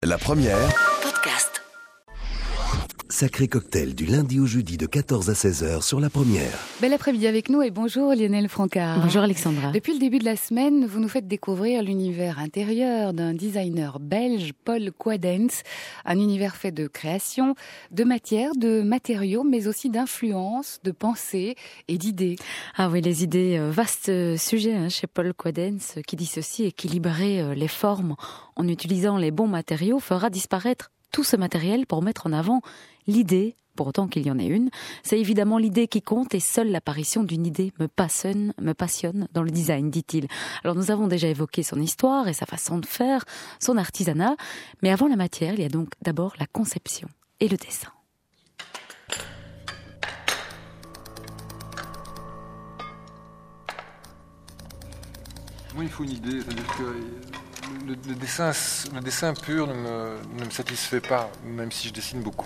La première, Podcast. sacré cocktail du lundi au jeudi de 14 à 16h sur La Première. Bel après-midi avec nous et bonjour Lionel Francard. Bonjour Alexandra. Depuis le début de la semaine, vous nous faites découvrir l'univers intérieur d'un designer belge, Paul Quadens. Un univers fait de création, de matière, de matériaux, mais aussi d'influence, de pensée et d'idées. Ah oui, les idées, vaste sujet chez Paul Quadens, qui dit ceci: équilibrer les formes en utilisant les bons matériaux fera disparaître tout ce matériel pour mettre en avant l'idée, pour autant qu'il y en ait une. C'est évidemment l'idée qui compte et seule l'apparition d'une idée me passionne dans le design, dit-il. Alors nous avons déjà évoqué son histoire et sa façon de faire, son artisanat, mais avant la matière, il y a donc d'abord la conception et le dessin. Moi, il faut une idée, c'est-à-dire que le dessin pur ne me satisfait pas, même si je dessine beaucoup.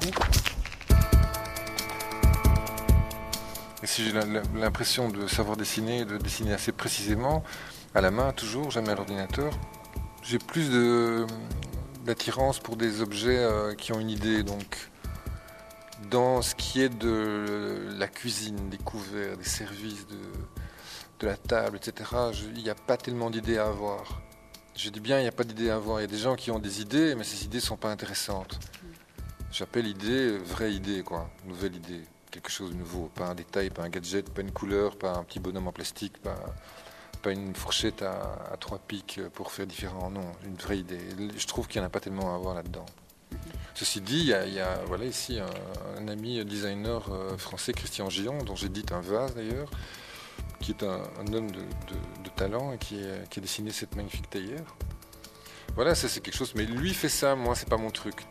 Et si j'ai l'impression de savoir dessiner, de dessiner assez précisément, à la main toujours, jamais à l'ordinateur, j'ai plus d'attirance pour des objets qui ont une idée. Donc, dans ce qui est de la cuisine, des couverts, des services, de la table, etc., il n'y a pas tellement d'idées à avoir. Je dis bien, il n'y a pas d'idées à avoir. Il y a des gens qui ont des idées, mais ces idées ne sont pas intéressantes. J'appelle idée, vraie idée, quoi. Nouvelle idée. Quelque chose de nouveau. Pas un détail, pas un gadget, pas une couleur, pas un petit bonhomme en plastique, pas une fourchette à 3 pics pour faire différent. Non, une vraie idée. Je trouve qu'il n'y en a pas tellement à avoir là-dedans. Ceci dit, il y a voilà, ici un ami designer français, Christian Gillon, dont j'édite un vase d'ailleurs, qui est un homme de talent et qui a dessiné cette magnifique théière. Voilà, ça c'est quelque chose, mais lui fait ça, moi c'est pas mon truc.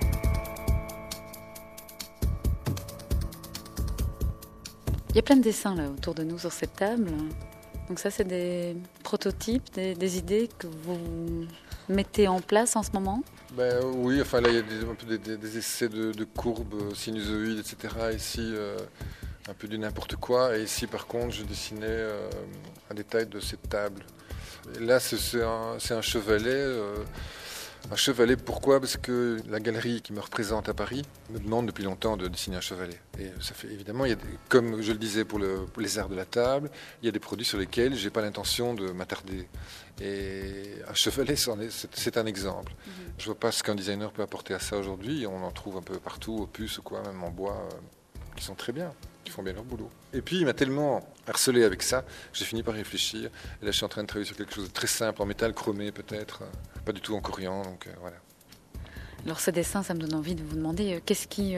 Il y a plein de dessins là autour de nous sur cette table. Donc ça, c'est des prototypes, des idées que vous mettez en place en ce moment? Ben, oui, enfin là il y a des essais de courbes sinusoïdes, etc. Ici, un peu du n'importe quoi. Et ici, par contre, je dessinais un détail de cette table. Et là, c'est un chevalet. Un chevalet, pourquoi ? Parce que la galerie qui me représente à Paris me demande depuis longtemps de dessiner un chevalet. Et ça fait évidemment, comme je le disais pour les arts de la table, il y a des produits sur lesquels je n'ai pas l'intention de m'attarder. Et un chevalet, c'est un exemple. Je ne vois pas ce qu'un designer peut apporter à ça aujourd'hui. On en trouve un peu partout, aux puces ou quoi, même en bois, qui sont très bien, qui font bien leur boulot. Et puis il m'a tellement harcelé avec ça, j'ai fini par réfléchir. Et là je suis en train de travailler sur quelque chose de très simple, en métal chromé peut-être, pas du tout en corian, donc voilà. Alors ce dessin, ça me donne envie de vous demander qu'est-ce qui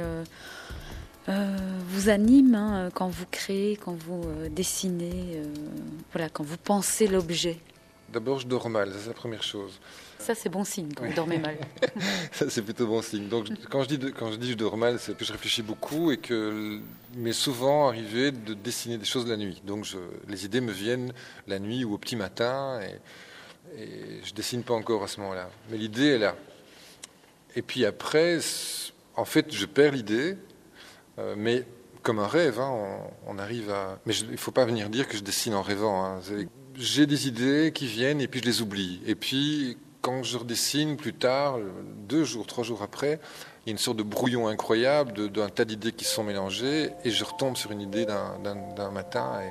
vous anime quand vous créez, quand vous dessinez, voilà, quand vous pensez l'objet. D'abord je dors mal, ça c'est la première chose. Ça, c'est bon signe quand vous dormez mal. Ça c'est plutôt bon signe. Donc quand je dis je dors mal, c'est que je réfléchis beaucoup et que m'est souvent arrivé de dessiner des choses la nuit. Donc les idées me viennent la nuit ou au petit matin et je dessine pas encore à ce moment-là. Mais l'idée est là. Et puis après, en fait, je perds l'idée, mais comme un rêve, on arrive à... Mais il ne faut pas venir dire que je dessine en rêvant. J'ai des idées qui viennent et puis je les oublie. Et puis, quand je redessine plus tard, 2 jours, 3 jours après, il y a une sorte de brouillon incroyable d'un tas d'idées qui se sont mélangées et je retombe sur une idée d'un matin.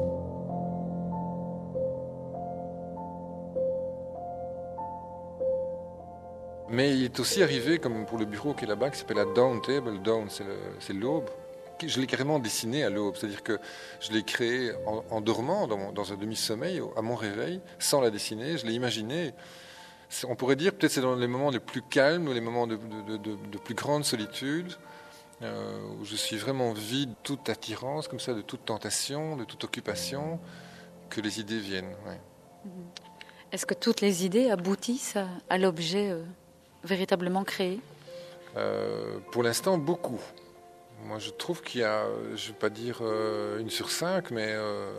Mais il est aussi arrivé, comme pour le bureau qui est là-bas, qui s'appelle la Dawn Table. Dawn, c'est l'aube. Je l'ai carrément dessiné à l'aube, c'est-à-dire que je l'ai créé en dormant, dans un demi-sommeil, à mon réveil, sans la dessiner. Je l'ai imaginé. On pourrait dire, peut-être c'est dans les moments les plus calmes, ou les moments de plus grande solitude, où je suis vraiment vide de toute attirance, comme ça, de toute tentation, de toute occupation, que les idées viennent. Ouais. Est-ce que toutes les idées aboutissent à l'objet véritablement créé ? Pour l'instant, beaucoup. Moi, je trouve qu'il y a, je ne vais pas dire 1 sur 5, mais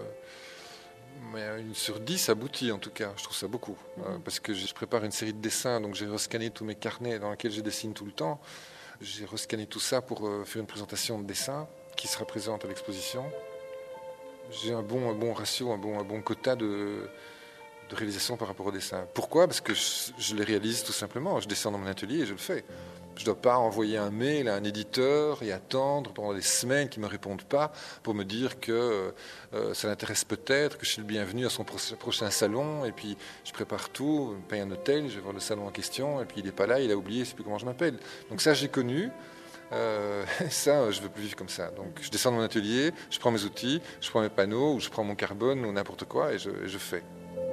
1 sur 10 aboutit en tout cas. Je trouve ça beaucoup. Parce que je prépare une série de dessins, donc j'ai rescanné tous mes carnets dans lesquels je dessine tout le temps. J'ai rescanné tout ça pour faire une présentation de dessin qui sera présente à l'exposition. J'ai un bon ratio, un bon quota de réalisation par rapport au dessin. Pourquoi ? Parce que je les réalise tout simplement. Je descends dans mon atelier et je le fais. Je ne dois pas envoyer un mail à un éditeur et attendre pendant des semaines qu'ils ne me répondent pas pour me dire que ça l'intéresse peut-être, que je suis le bienvenu à son prochain salon. Et puis je prépare tout, je paye un hôtel, je vais voir le salon en question. Et puis il n'est pas là, il a oublié, je ne sais plus comment je m'appelle. Donc ça, j'ai connu. Ça, je ne veux plus vivre comme ça. Donc je descends dans mon atelier, je prends mes outils, je prends mes panneaux, ou je prends mon carbone ou n'importe quoi et je fais.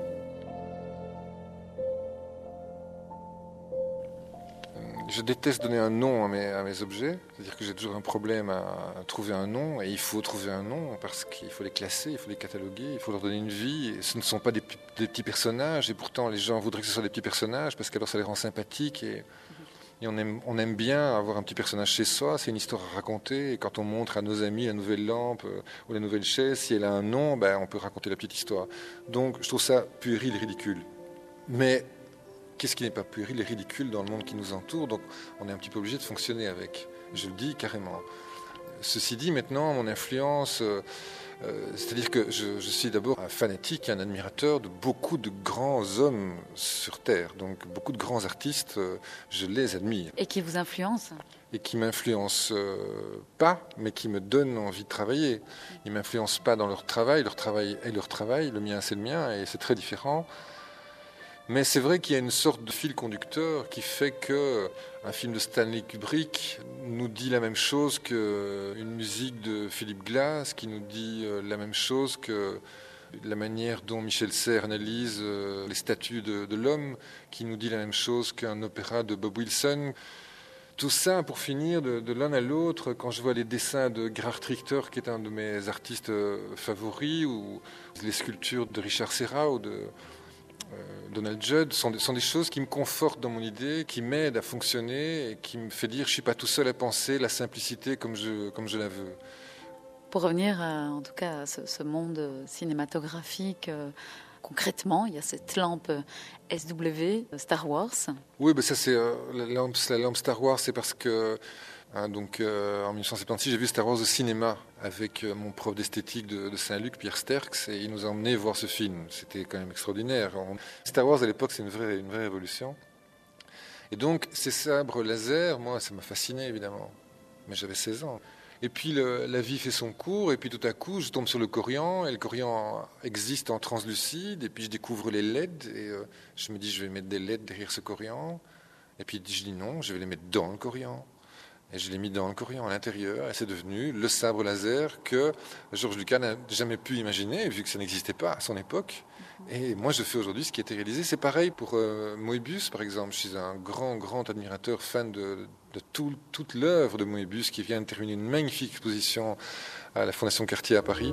Je déteste donner un nom à mes objets, c'est-à-dire que j'ai toujours un problème à trouver un nom, et il faut trouver un nom parce qu'il faut les classer, il faut les cataloguer, il faut leur donner une vie. Et ce ne sont pas des petits personnages, et pourtant les gens voudraient que ce soit des petits personnages parce qu'alors ça les rend sympathiques, et on aime bien avoir un petit personnage chez soi, c'est une histoire à raconter, et quand on montre à nos amis la nouvelle lampe ou la nouvelle chaise, si elle a un nom, on peut raconter la petite histoire. Donc je trouve ça puéril et ridicule. Mais qu'est-ce qui n'est pas puéril et ridicule dans le monde qui nous entoure ? Donc on est un petit peu obligé de fonctionner avec. Je le dis carrément. Ceci dit, maintenant, mon influence, c'est-à-dire que je suis d'abord un fanatique, un admirateur de beaucoup de grands hommes sur Terre. Donc beaucoup de grands artistes, je les admire. Et qui vous influencent ? Et qui ne m'influencent pas, mais qui me donnent envie de travailler. Ils ne m'influencent pas dans leur travail est leur travail, le mien c'est le mien, et c'est très différent. Mais c'est vrai qu'il y a une sorte de fil conducteur qui fait qu'un film de Stanley Kubrick nous dit la même chose qu'une musique de Philip Glass, qui nous dit la même chose que la manière dont Michel Serres analyse les statues de l'homme, qui nous dit la même chose qu'un opéra de Bob Wilson. Tout ça, pour finir, de l'un à l'autre, quand je vois les dessins de Gerhard Richter, qui est un de mes artistes favoris, ou les sculptures de Richard Serra ou de Donald Judd, sont des choses qui me confortent dans mon idée, qui m'aident à fonctionner et qui me fait dire que je ne suis pas tout seul à penser la simplicité comme je la veux. Pour revenir en tout cas à ce monde cinématographique, concrètement, il y a cette lampe SW Star Wars. Oui, ça c'est la lampe Star Wars, c'est parce que en 1976, j'ai vu Star Wars au cinéma avec mon prof d'esthétique de Saint-Luc, Pierre Sterckx, et il nous a emmenés voir ce film. C'était quand même extraordinaire. Star Wars à l'époque, c'est une vraie révolution. Et donc, ces sabres laser, moi, ça m'a fasciné évidemment. Mais j'avais 16 ans. Et puis la vie fait son cours, et puis tout à coup, je tombe sur le Corian, et le Corian existe en translucide, et puis je découvre les LED, et je me dis, je vais mettre des LED derrière ce Corian. Et puis je dis non, je vais les mettre dans le Corian. Et je l'ai mis dans le Corian à l'intérieur, et c'est devenu le sabre laser que George Lucas n'a jamais pu imaginer, vu que ça n'existait pas à son époque. Et moi, je fais aujourd'hui ce qui a été réalisé. C'est pareil pour Moebius, par exemple. Je suis un grand admirateur, fan de toute l'œuvre de Moebius, qui vient de terminer une magnifique exposition à la Fondation Cartier à Paris.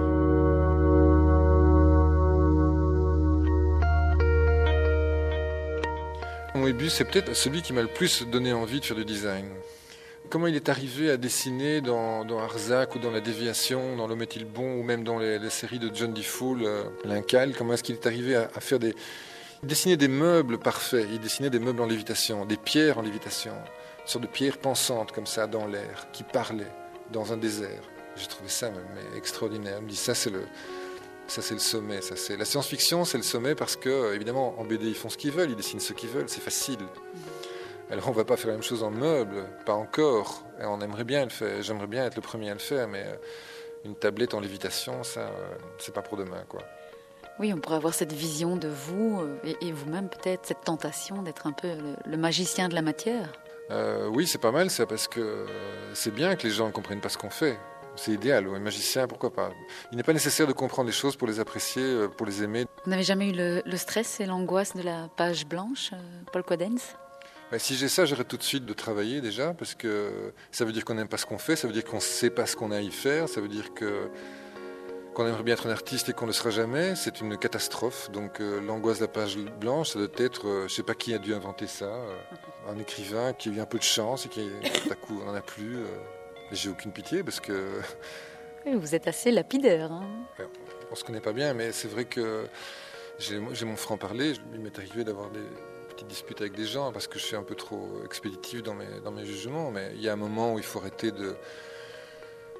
Moebius, c'est peut-être celui qui m'a le plus donné envie de faire du design. Comment il est arrivé à dessiner dans Arzac ou dans La Déviation, dans L'Homme est-il bon, ou même dans les séries de John D. Fool, L'Incal, comment est-ce qu'il est arrivé à faire dessiner des meubles parfaits. Il dessinait des meubles en lévitation, des pierres en lévitation, une sorte de pierres pensantes comme ça dans l'air, qui parlaient dans un désert. J'ai trouvé ça mais extraordinaire. Je me dis, ça c'est le sommet. La science-fiction, c'est le sommet parce que, évidemment, en BD, ils font ce qu'ils veulent, ils dessinent ce qu'ils veulent, c'est facile. Alors on ne va pas faire la même chose en meuble, pas encore. Et on aimerait bien le faire. J'aimerais bien être le premier à le faire, mais une tablette en lévitation, ça, c'est pas pour demain, quoi. Oui, on pourrait avoir cette vision de vous et vous-même peut-être cette tentation d'être un peu le magicien de la matière. Oui, c'est pas mal ça, parce que c'est bien que les gens ne comprennent pas ce qu'on fait. C'est idéal, un magicien, pourquoi pas. Il n'est pas nécessaire de comprendre les choses pour les apprécier, pour les aimer. Vous n'avez jamais eu le stress et l'angoisse de la page blanche, Paul Quadens ? Si j'ai ça, j'arrête tout de suite de travailler déjà, parce que ça veut dire qu'on n'aime pas ce qu'on fait, ça veut dire qu'on ne sait pas ce qu'on a à y faire, ça veut dire qu'on aimerait bien être un artiste et qu'on ne le sera jamais. C'est une catastrophe. Donc l'angoisse de la page blanche, ça doit être, je ne sais pas qui a dû inventer ça, un écrivain qui a eu un peu de chance et qui tout à coup n'en a plus. J'ai aucune pitié parce que... Oui, vous êtes assez lapidaire. Hein. On ne se connaît pas bien, mais c'est vrai que j'ai mon franc-parler. Il m'est arrivé d'avoir des petites disputes avec des gens parce que je suis un peu trop expéditif dans mes jugements. Mais il y a un moment où il faut arrêter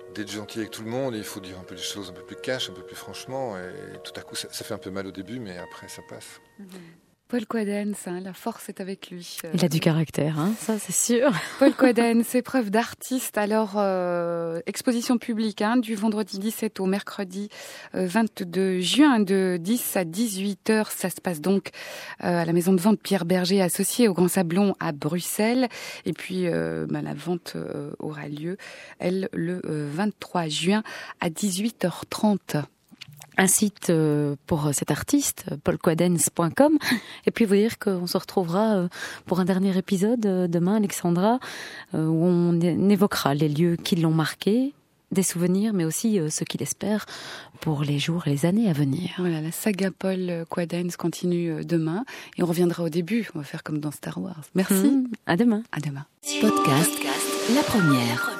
d'être gentil avec tout le monde, et il faut dire un peu les choses un peu plus cash, un peu plus franchement, et tout à coup ça fait un peu mal au début, mais après ça passe. Paul Quadens, la force est avec lui. Il a du caractère, ça c'est sûr. Paul Quadens, épreuve d'artiste. Alors, exposition publique du vendredi 17 au mercredi 22 juin de 10 à 18h. Ça se passe donc à la maison de vente Pierre Berger associée au Grand Sablon à Bruxelles. Et puis, la vente aura lieu, elle, le 23 juin à 18h30. Un site pour cet artiste, paulquadens.com. Et puis vous dire qu'on se retrouvera pour un dernier épisode demain, Alexandra, où on évoquera les lieux qui l'ont marqué, des souvenirs, mais aussi ce qu'il espère pour les jours et les années à venir. Voilà, la saga Paul Quadens continue demain et on reviendra au début. On va faire comme dans Star Wars. Merci. À demain. À demain. Podcast La Première.